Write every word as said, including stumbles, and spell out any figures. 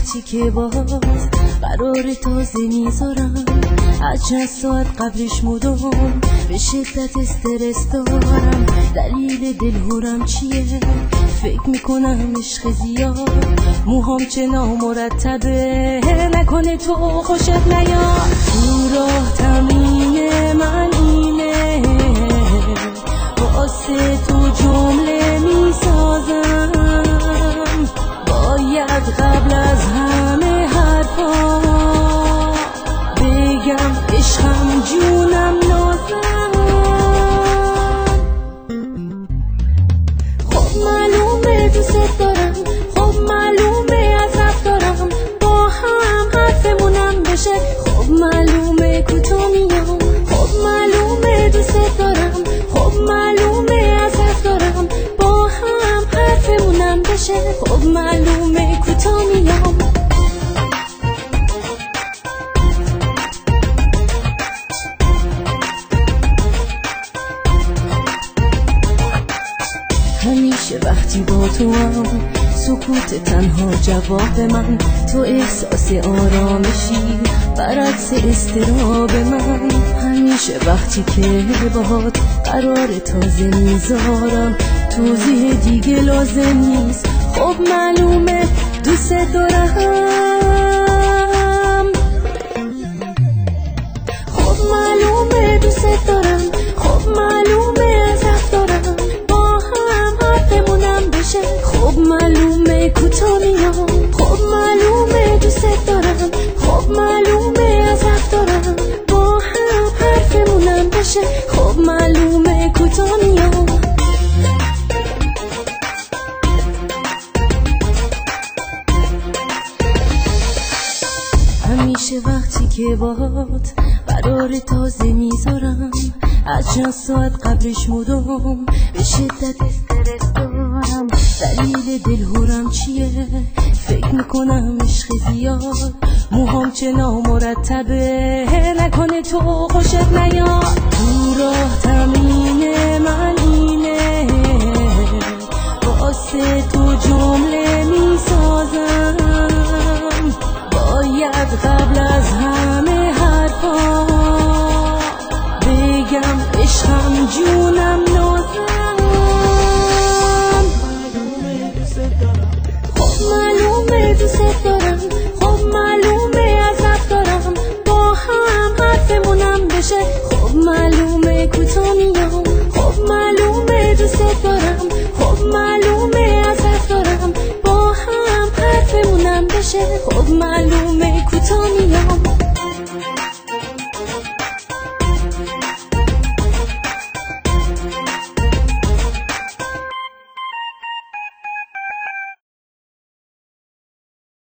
وقتی که باهات قرار تازه میذارم، از چند ساعت قبلش مدام به شدت استرس دارم. دلیل دلهورم چیه؟ فکر میکنم عشق زیاد، موهام چه نامرتبه، نکنه تو خوشت نیاد. تو راه تمرین من اینه، واسه تو جمله میسازم، باید قبل از همه حرفا بگم عشقم جونم نازم. خب معلومه دوست دارم، خب معلومه عذاب دارم، با هم حرفمونم بشه. خب معلومه کوتاه میام، خب معلومه دوست دارم، خب معلومه عذاب دارم، با هم حرفمونم بشه. خب معلومه کوتاه میام. همیشه وقتی با تو هم سکوت تنها جواب من، تو احساس آرامشی برعکس استراب من. همیشه وقتی که باهات قرار تازه میذارم، توضیح دیگه لازم نیست. خب معلومه دوست دارم، خب معلومه دوست دارم، خب معلومه عذاب دارم، با هم حرفمونم بشه. خب معلومه کوتاه میام، خب معلومه دوست دارم، خب معلومه عذاب دارم، با هم حرفمونم بشه. خب معلومه کوتاه میام. همیشه وقتی که باهات قرار تازه میذارم، از چند ساعت قبلش مدام به شدت استرس دارم. دلیل دلهورم چیه؟ فکر میکنم عشق زیاد، موهام چه نامرتبه، نکنه تو خوشت نیاد. تو راه تمرین من اینه، واسه تو جمله میسازم، باید قبل از همه حرفا بگم عشقم جونم نازم. خب معلومه دوست دارم، خب معلومه عذاب دارم، با هم حرفمونم بشه. خب معلومه کوتاه میام، خب معلومه دوست دارم، خب معلومه عذاب دارم، با هم حرفمونم بشه. خب معلومه کوتاه میام.